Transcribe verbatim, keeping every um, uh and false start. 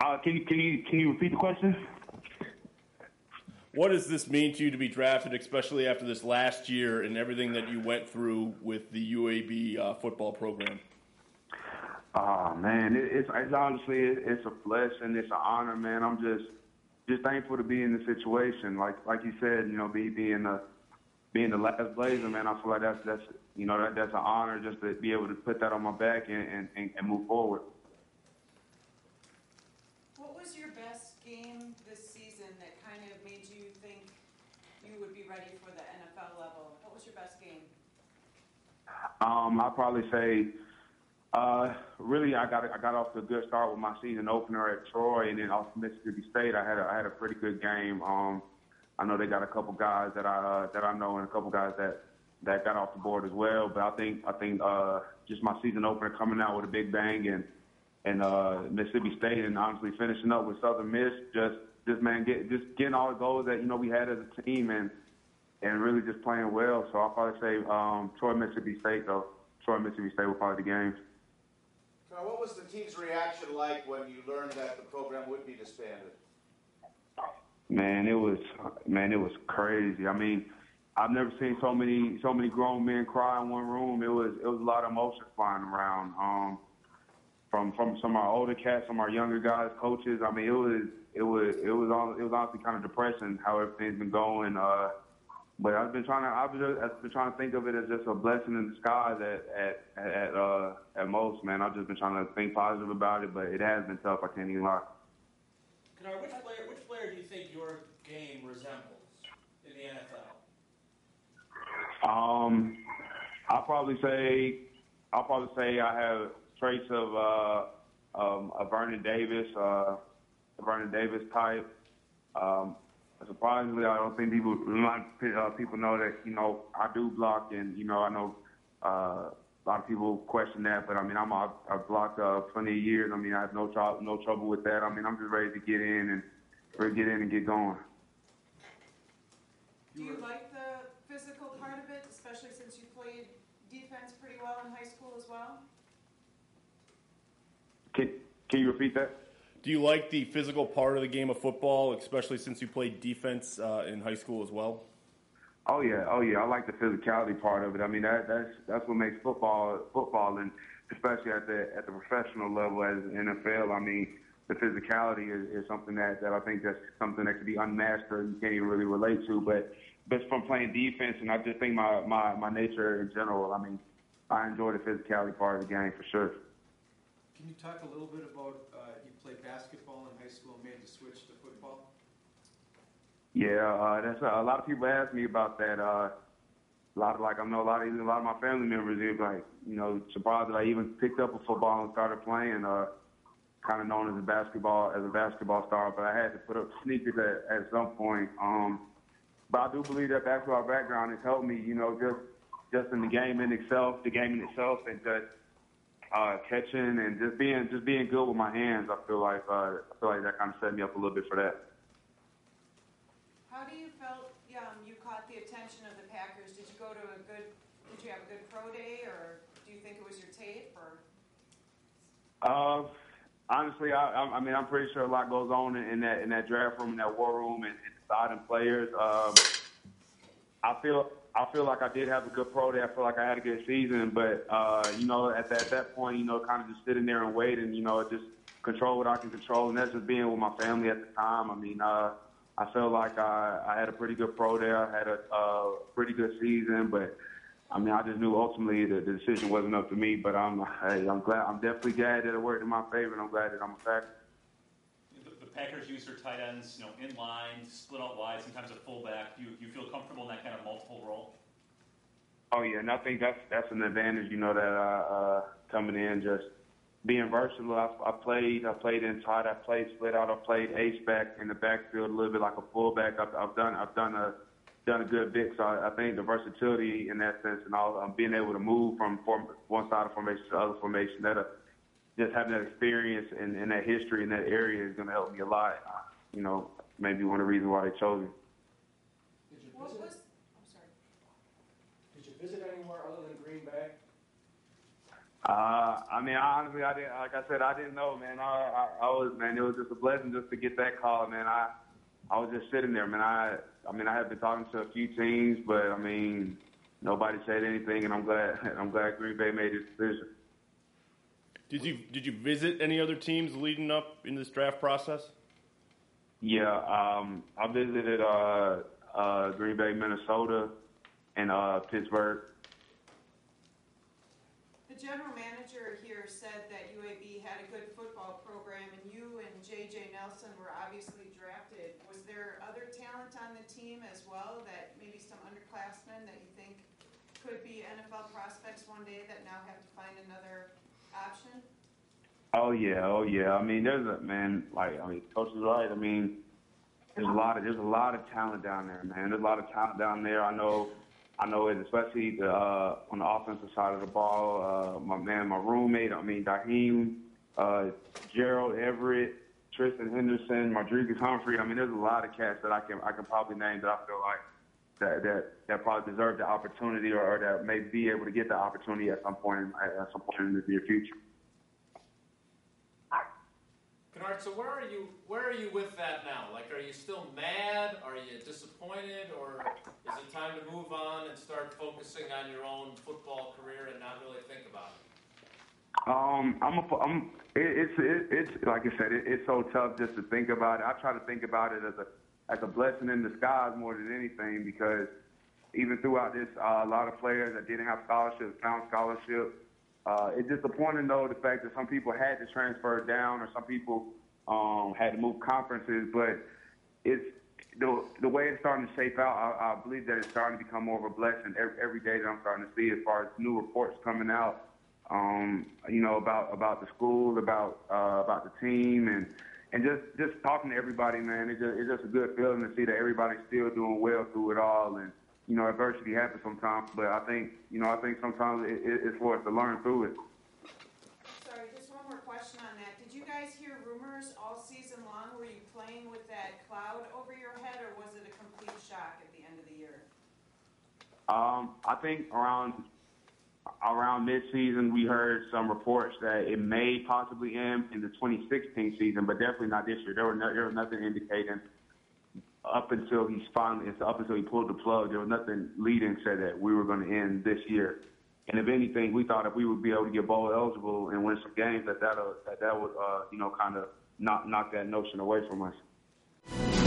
Uh, can you can you can you repeat the question? What does this mean to you to be drafted, especially after this last year and everything that you went through with the U A B uh, football program? Oh man, it, it's, it's honestly it, it's a blessing, it's an honor, man. I'm just just thankful to be in the situation. Like like you said, you know, be being the being the last Blazer, man. I feel like that's that's you know that that's an honor just to be able to put that on my back and and, and move forward. What was your best game this season that kind of made you think you would be ready for the N F L level? What was your best game? Um, I'd probably say. Uh, really, I got I got off to a good start with my season opener at Troy, and then off Mississippi State. I had a, I had a pretty good game. Um, I know they got a couple guys that I uh, that I know, and a couple guys that, that got off the board as well. But I think I think uh, just my season opener coming out with a big bang, and and uh, Mississippi State, and honestly finishing up with Southern Miss. Just just man, get just getting all the goals that you know we had as a team, and and really just playing well. So I'll probably say um, Troy, Mississippi State, though. Troy, Mississippi State were probably the games. Now, what was the team's reaction like when you learned that the program would be disbanded? Man, it was man, it was crazy. I mean, I've never seen so many so many grown men cry in one room. It was it was a lot of emotion flying around. Um, from from some of our older cats, some of our younger guys, coaches. I mean, it was it was it was all it was honestly kind of depressing how everything's been going. Uh, But I've been trying to I've been, I've been trying to think of it as just a blessing in disguise at at at uh, at most, man. I've just been trying to think positive about it, but it has been tough. I can't even lie. Kennard, which player which player do you think your game resembles in the N F L? Um, I'll probably say I'll probably say I have traits of uh, um, a Vernon Davis, uh, a Vernon Davis type. Um, Surprisingly, I don't think people a lot of uh, people know that you know I do block, and you know I know uh, a lot of people question that, but I mean I'm I've, I've blocked uh, plenty of years. I mean I have no trouble no trouble with that. I mean I'm just ready to get in and ready to get in and get going. Do you like the physical part of it, especially since you played defense pretty well in high school as well? Can Can you repeat that? Do you like the physical part of the game of football, especially since you played defense uh, in high school as well? Oh yeah, oh yeah. I like the physicality part of it. I mean that that's that's what makes football football, and especially at the at the professional level as N F L. I mean the physicality is, is something that, that I think that's something that can be unmasked or you can't even really relate to. But but from playing defense, and I just think my my my nature in general. I mean I enjoy the physicality part of the game for sure. Can you talk a little bit about uh, you played basketball in high school and made the switch to football? Yeah, uh, that's uh, a lot of people ask me about that. Uh, a lot of like I know a lot of even a lot of my family members. They're like you know surprised that I even picked up a football and started playing. Uh, kind of known as a basketball as a basketball star, but I had to put up sneakers at, at some point. Um, but I do believe that basketball background has helped me. You know, just just in the game in itself, the game in itself, and just. Uh, catching and just being just being good with my hands, I feel like uh, I feel like that kind of set me up a little bit for that. How do you felt um, you caught the attention of the Packers? Did you go to a good? Did you have a good pro day, or do you think it was your tape? Or uh, honestly, I, I mean, I'm pretty sure a lot goes on in, in that in that draft room, in that war room, and, and deciding players. Um, I feel. I feel like I did have a good pro day. I feel like I had a good season, but uh, you know, at that, at that point, you know, kind of just sitting there and waiting, you know, just control what I can control, and that's just being with my family at the time. I mean, uh, I felt like I, I had a pretty good pro day. I had a uh, pretty good season, but I mean, I just knew ultimately that the decision wasn't up to me. But I'm, hey, I'm glad. I'm definitely glad that it worked in my favor, and I'm glad that I'm a Packer. The, the Packers use their tight ends, you know, in line, split out wide, sometimes a fullback. Do you, you feel comfortable in that kind of multiple role? Oh yeah, and I think that's that's an advantage, you know, that uh, uh, coming in just being versatile. I, I played, I played inside, I played split out, I played ace back in the backfield, a little bit like a fullback. I've, I've done, I've done a done a good bit. So I, I think the versatility in that sense, and all, um, being able to move from form, one side of formation to the other formation, that uh, just having that experience and, and that history in that area is going to help me a lot. Uh, you know, maybe one of the reasons why they chose me. Did you what visit? was? I'm sorry. Did you visit anywhere other than Green Bay? Uh, I mean, honestly, I didn't. Like I said, I didn't know, man. I, I, I was, man. It was just a blessing just to get that call, man. I, I was just sitting there, man. I, I mean, I have been talking to a few teams, but I mean, nobody said anything, and I'm glad. I'm glad Green Bay made this decision. Did you did you visit any other teams leading up in this draft process? Yeah, um, I visited uh, uh, Green Bay, Minnesota, and uh, Pittsburgh. The general manager here said that U A B had a good football program, and you and J J Nelson were obviously drafted. Was there other talent on the team as well, that maybe some underclassmen that you think could be N F L prospects one day that now have to find another option? Oh yeah, oh yeah. I mean, there's a man. Like, I mean, Coach is right. I mean, there's a lot of there's a lot of talent down there, man. There's a lot of talent down there. I know. I know it, especially the, uh, on the offensive side of the ball. Uh, my man, my roommate, I mean, Daheem, uh, Gerald Everett, Tristan Henderson, Rodriguez Humphrey. I mean, there's a lot of cats that I can I can probably name that I feel like that that, that probably deserve the opportunity or, or that may be able to get the opportunity at some point in, at some point in the near future. Kennard, so where are you? Where are you with that now? Like, are you still mad? Are you disappointed, or is it time to move on and start focusing on your own football career and not really think about it? Um, I'm, a, I'm. It, it's, it, it's like I said, it, it's so tough just to think about it. I try to think about it as a, as a blessing in disguise more than anything, because even throughout this, uh, a lot of players that didn't have scholarships found scholarships. Uh, it's disappointing, though, the fact that some people had to transfer down or some people um, had to move conferences, but it's the the way it's starting to shape out. I, I believe that it's starting to become more of a blessing every, every day that I'm starting to see, as far as new reports coming out, um, you know, about about the school, about uh, about the team, and and just, just talking to everybody, man. It's just, it's just a good feeling to see that everybody's still doing well through it all, and you know, adversity happens sometimes, but I think, you know, I think sometimes it, it, it's for us to learn through it. Sorry, just one more question on that. Did you guys hear rumors all season long? Were you playing with that cloud over your head, or was it a complete shock at the end of the year? Um, I think around around mid-season, we heard some reports that it may possibly end in the twenty sixteen season, but definitely not this year. There, were no, there was nothing indicating up until he's finally, up until he pulled the plug, there was nothing leading said that we were going to end this year. And if anything, we thought if we would be able to get bowl eligible and win some games, that that'll, that that would, uh, you know, kind of knock knock that notion away from us.